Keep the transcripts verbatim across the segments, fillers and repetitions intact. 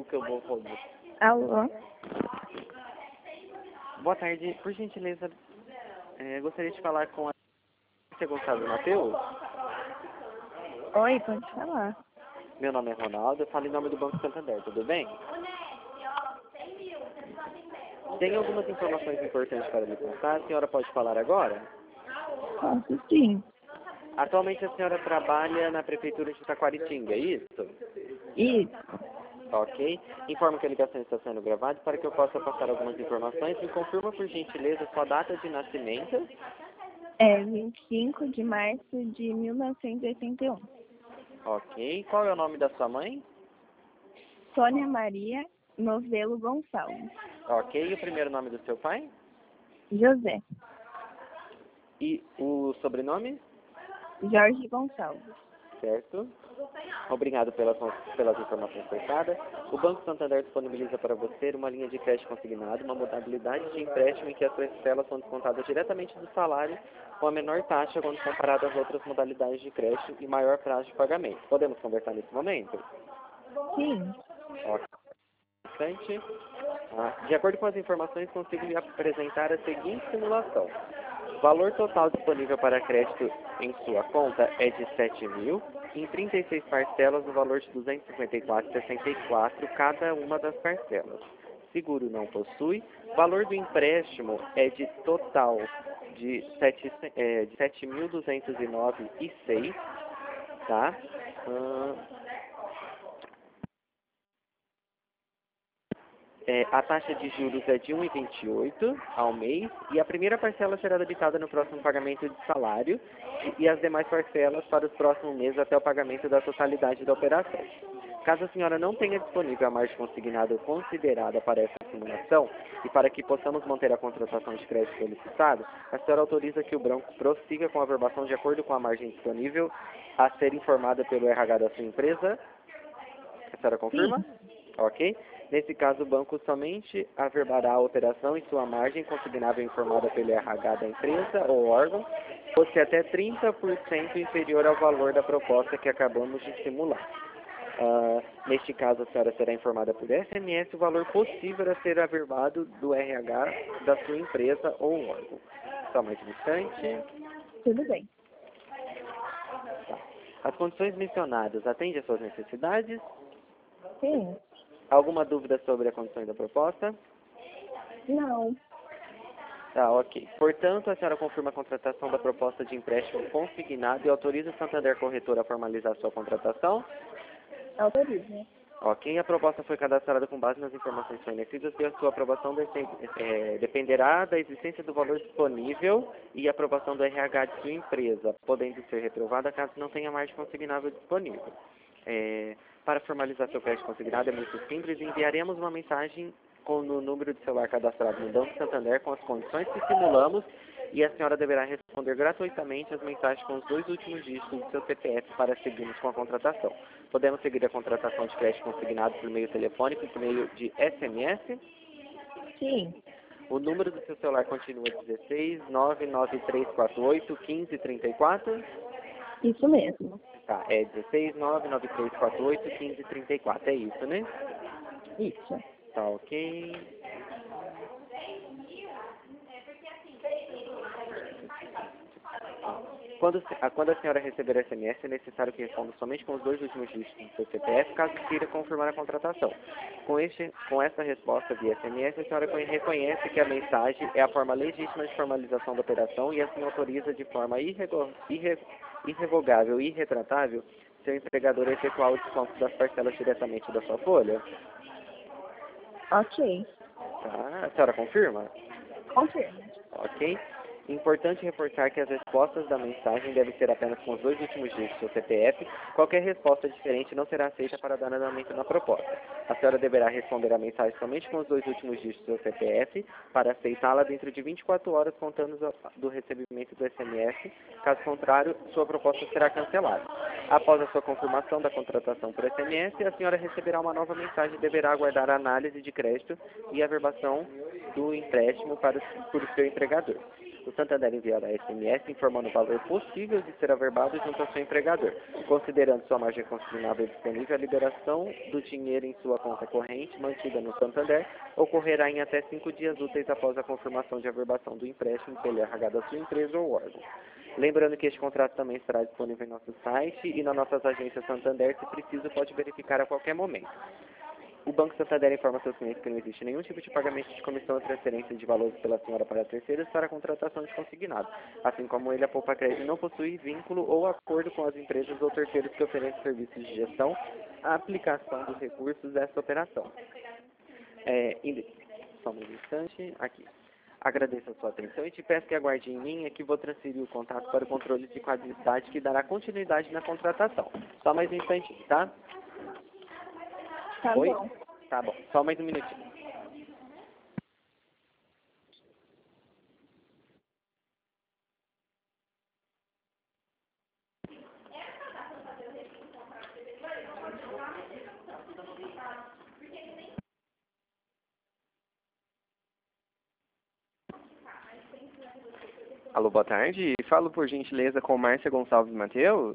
que eu vou roubar. Alô? Boa tarde, por gentileza, é, gostaria de falar com a Você Gonçalo Mateus. Oi, pode falar. Meu nome é Ronaldo, eu falo em nome do Banco Santander, tudo bem? Tem algumas informações importantes para lhe contar, a senhora pode falar agora? Posso sim. Atualmente a senhora trabalha na Prefeitura de Taquaritinga, é isso? Isso. Ok. Informo que a ligação está sendo gravada para que eu possa passar algumas informações. Me confirma, por gentileza, sua data de nascimento. É vinte e cinco de março de mil novecentos e oitenta e um. Ok. Qual é o nome da sua mãe? Sônia Maria Novelo Gonçalves. Ok. E o primeiro nome do seu pai? José. E o sobrenome? Jorge Gonçalves. Certo. Obrigado pelas, pelas informações prestadas. O Banco Santander disponibiliza para você uma linha de crédito consignado, uma modalidade de empréstimo em que as suas parcelas são descontadas diretamente do salário com a menor taxa quando comparado às outras modalidades de crédito e maior prazo de pagamento. Podemos conversar nesse momento? Sim. Ok. Bastante. Ah, de acordo com as informações, consigo lhe apresentar a seguinte simulação. O valor total disponível para crédito em sua conta é de sete mil, em trinta e seis parcelas, no valor de duzentos e cinquenta e quatro reais e sessenta e quatro centavos cada uma das parcelas. Seguro não possui. O valor do empréstimo é de total de sete mil duzentos e nove reais e seis centavos, tá? Hum, É, a taxa de juros é de um vírgula vinte e oito ao mês e a primeira parcela será debitada no próximo pagamento de salário e, e as demais parcelas para os próximos meses até o pagamento da totalidade da operação. Caso a senhora não tenha disponível a margem consignada considerada para essa simulação e para que possamos manter a contratação de crédito solicitado, a senhora autoriza que o banco prossiga com a averbação de acordo com a margem disponível a ser informada pelo R H da sua empresa? A senhora confirma? Sim. Ok. Nesse caso, o banco somente averbará a operação em sua margem consignável informada pelo R H da empresa ou órgão, fosse até trinta por cento inferior ao valor da proposta que acabamos de simular. Uh, neste caso, a senhora será informada por S M S o valor possível a ser averbado do R H da sua empresa ou órgão. Só mais um instante. Tudo bem. Tá. As condições mencionadas atendem às suas necessidades? Sim. Alguma dúvida sobre a condição da proposta? Não. Tá, ok. Portanto, a senhora confirma a contratação da proposta de empréstimo consignado e autoriza o Santander Corretor a formalizar sua contratação? Autoriza. Ok. A proposta foi cadastrada com base nas informações fornecidas e a sua aprovação é, dependerá da existência do valor disponível e aprovação do R H de sua empresa, podendo ser reprovada caso não tenha margem consignável disponível. É, para formalizar seu crédito consignado é muito simples, enviaremos uma mensagem com o número de celular cadastrado no Banco Santander com as condições que simulamos e a senhora deverá responder gratuitamente as mensagens com os dois últimos dígitos do seu C P F para seguirmos com a contratação. Podemos seguir a contratação de crédito consignado por meio telefônico e por meio de S M S? Sim. O número do seu celular continua dezesseis, nove nove três quatro oito, quinze trinta e quatro? Isso mesmo. Tá, é dezesseis, nove nove três quatro oito, quinze trinta e quatro, é isso, né? Isso. Tá, ok. Quando, a, quando a senhora receber S M S, é necessário que responda somente com os dois últimos dígitos do seu C P F, caso queira confirmar a contratação. Com, este, com essa resposta via S M S, a senhora reconhece que a mensagem é a forma legítima de formalização da operação e assim autoriza de forma irrego, irre, irrevogável e irretratável seu empregador a efetuar o desconto das parcelas diretamente da sua folha. Ok. Tá, a senhora confirma? Confirma. Ok. Importante reforçar que as respostas da mensagem devem ser apenas com os dois últimos dígitos do C P F. Qualquer resposta diferente não será aceita para dar andamento na proposta. A senhora deverá responder a mensagem somente com os dois últimos dígitos do C P F para aceitá-la dentro de vinte e quatro horas contando do recebimento do S M S. Caso contrário, sua proposta será cancelada. Após a sua confirmação da contratação por S M S, a senhora receberá uma nova mensagem e deverá aguardar a análise de crédito e a averbação do empréstimo para, por seu empregador. O Santander enviará S M S informando o valor possível de ser averbado junto ao seu empregador. Considerando sua margem consignável disponível, a liberação do dinheiro em sua conta corrente mantida no Santander ocorrerá em até cinco dias úteis após a confirmação de averbação do empréstimo pelo R H da sua empresa ou órgão. Lembrando que este contrato também estará disponível em nosso site e nas nossas agências Santander, se preciso, pode verificar a qualquer momento. O Banco Santander informa seus clientes que não existe nenhum tipo de pagamento de comissão ou transferência de valores pela senhora para terceiros para a contratação de consignado. Assim como ele, a Poupa Crédito não possui vínculo ou acordo com as empresas ou terceiros que oferecem serviços de gestão, a aplicação dos recursos dessa operação. É, só um instante, aqui. Agradeço a sua atenção e te peço que aguarde em linha que vou transferir o contato para o controle de qualidade que dará continuidade na contratação. Só mais um instantinho, tá? Tá Oi? bom. Tá bom, só mais um minutinho. Alô, boa tarde. Falo por gentileza com Márcia Gonçalves Mateus.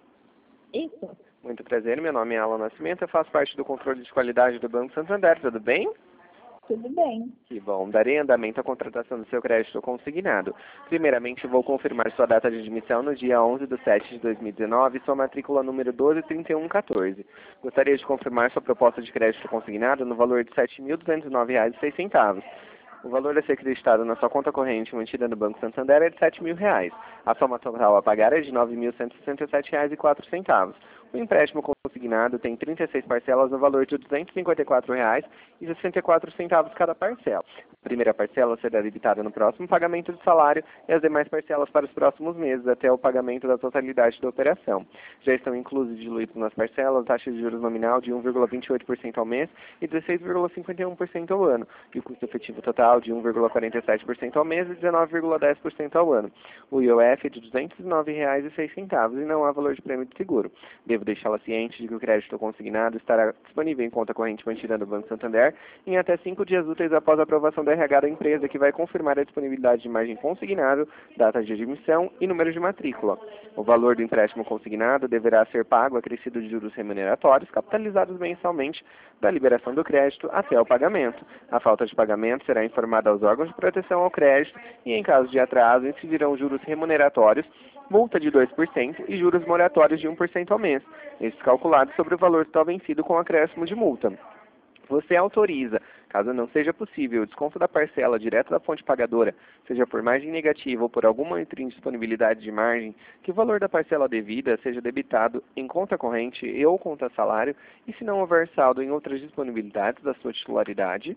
Isso. Muito prazer, meu nome é Alan Nascimento, eu faço parte do controle de qualidade do Banco Santander, tudo bem? Tudo bem. Que bom. Darei andamento à contratação do seu crédito consignado. Primeiramente, vou confirmar sua data de admissão no dia onze de setembro de dois mil e dezenove e sua matrícula número doze trinta e um quatorze. Gostaria de confirmar sua proposta de crédito consignado no valor de sete mil duzentos e nove reais e seis centavos. O valor a ser acreditado na sua conta corrente mantida no Banco Santander é de sete mil reais. A soma total a pagar é de nove mil cento e sessenta e sete reais e quatro centavos. O empréstimo consignado tem trinta e seis parcelas no valor de duzentos e cinquenta e quatro reais e sessenta e quatro centavos cada parcela. A primeira parcela será debitada no próximo pagamento do salário e as demais parcelas para os próximos meses, até o pagamento da totalidade da operação. Já estão inclusos e diluídos nas parcelas taxas de juros nominal de um vírgula vinte e oito por cento ao mês e dezesseis vírgula cinquenta e um por cento ao ano, e o custo efetivo total de um vírgula quarenta e sete por cento ao mês e dezenove vírgula dez por cento ao ano. O I O F é de duzentos e nove reais e seis centavos e não há valor de prêmio de seguro. Devo deixá-la ciente de que o crédito consignado estará disponível em conta corrente mantida no Banco Santander em até cinco dias úteis após a aprovação do R H da empresa, que vai confirmar a disponibilidade de margem consignado, data de admissão e número de matrícula. O valor do empréstimo consignado deverá ser pago acrescido de juros remuneratórios, capitalizados mensalmente da liberação do crédito até o pagamento. A falta de pagamento será informada aos órgãos de proteção ao crédito e, em caso de atraso, incidirão juros remuneratórios, multa de dois por cento e juros moratórios de um por cento ao mês, estes calculados sobre o valor total vencido com acréscimo de multa. Você autoriza, caso não seja possível, o desconto da parcela direto da fonte pagadora, seja por margem negativa ou por alguma outra indisponibilidade de margem, que o valor da parcela devida seja debitado em conta corrente e ou conta salário, e se não houver saldo em outras disponibilidades da sua titularidade.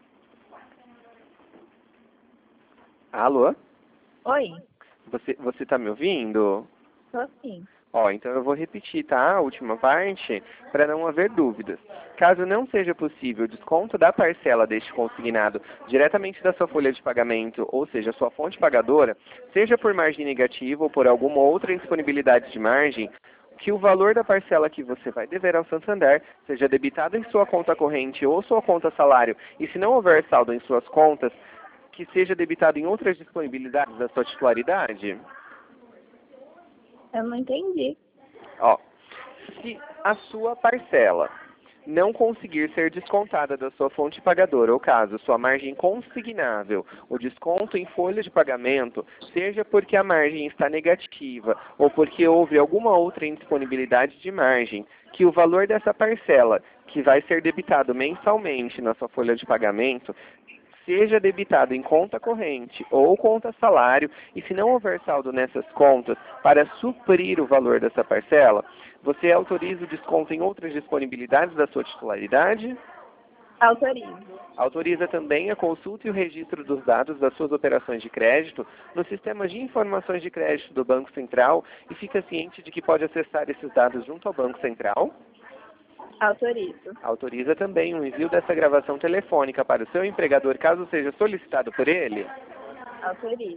Alô? Oi. Você você está me ouvindo? Tô sim. Ó, então eu vou repetir, tá? A última parte, para não haver dúvidas. Caso não seja possível o desconto da parcela deste consignado diretamente da sua folha de pagamento, ou seja, sua fonte pagadora, seja por margem negativa ou por alguma outra indisponibilidade de margem, que o valor da parcela que você vai dever ao Santander seja debitado em sua conta corrente ou sua conta salário, e se não houver saldo em suas contas, que seja debitado em outras disponibilidades da sua titularidade. Eu não entendi. Ó, se a sua parcela não conseguir ser descontada da sua fonte pagadora, ou caso sua margem consignável, o desconto em folha de pagamento, seja porque a margem está negativa ou porque houve alguma outra indisponibilidade de margem, que o valor dessa parcela, que vai ser debitado mensalmente na sua folha de pagamento, seja debitado em conta corrente ou conta salário, e se não houver saldo nessas contas para suprir o valor dessa parcela, você autoriza o desconto em outras disponibilidades da sua titularidade? Autorizo. Autoriza também a consulta e o registro dos dados das suas operações de crédito no sistema de informações de crédito do Banco Central e fica ciente de que pode acessar esses dados junto ao Banco Central? Autorizo. Autoriza também o envio dessa gravação telefônica para o seu empregador, caso seja solicitado por ele? Autorizo.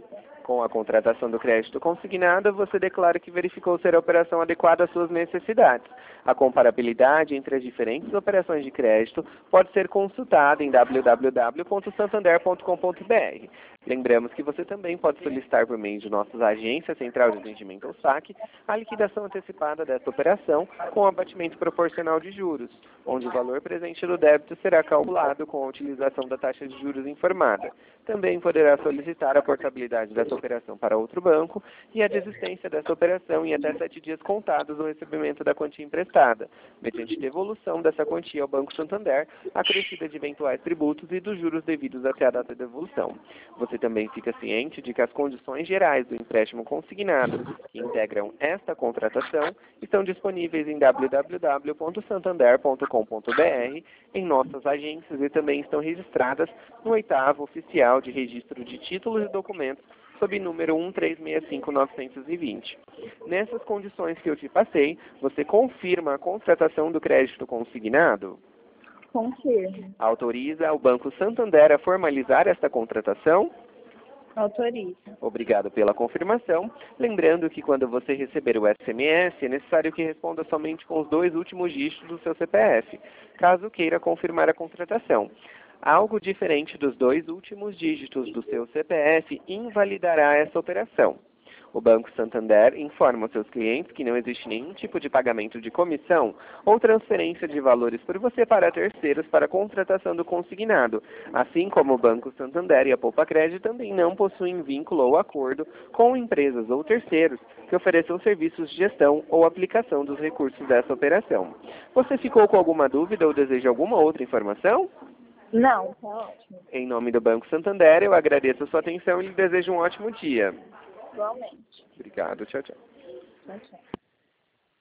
Com a contratação do crédito consignado, você declara que verificou ser a operação adequada às suas necessidades. A comparabilidade entre as diferentes operações de crédito pode ser consultada em w w w ponto santander ponto com ponto b r. Lembramos que você também pode solicitar por meio de nossas agências Central de Atendimento ao Saque a liquidação antecipada dessa operação com abatimento proporcional de juros, onde o valor presente do débito será calculado com a utilização da taxa de juros informada. Também poderá solicitar a portabilidade dessa operação para outro banco e a desistência dessa operação em até sete dias contados do recebimento da quantia emprestada, mediante devolução dessa quantia ao Banco Santander, acrescida de eventuais tributos e dos juros devidos até a data de devolução. Você também fica ciente de que as condições gerais do empréstimo consignado, que integram esta contratação, estão disponíveis em w w w ponto santander ponto com ponto b r, em nossas agências e também estão registradas no oitavo Oficial de Registro de Títulos e Documentos, sob número um três seis cinco nove dois zero. Nessas condições que eu te passei, você confirma a contratação do crédito consignado? Confirmo. Autoriza o Banco Santander a formalizar esta contratação? Autorizo. Obrigado pela confirmação. Lembrando que quando você receber o S M S, é necessário que responda somente com os dois últimos dígitos do seu C P F, caso queira confirmar a contratação. Algo diferente dos dois últimos dígitos do seu C P F invalidará essa operação. O Banco Santander informa aos seus clientes que não existe nenhum tipo de pagamento de comissão ou transferência de valores por você para terceiros para a contratação do consignado, assim como o Banco Santander e a Poupa Crédito também não possuem vínculo ou acordo com empresas ou terceiros que ofereçam serviços de gestão ou aplicação dos recursos dessa operação. Você ficou com alguma dúvida ou deseja alguma outra informação? Não, tá ótimo. Em nome do Banco Santander, eu agradeço a sua atenção e lhe desejo um ótimo dia. Igualmente. Obrigado. Tchau, tchau. Tchau, tchau.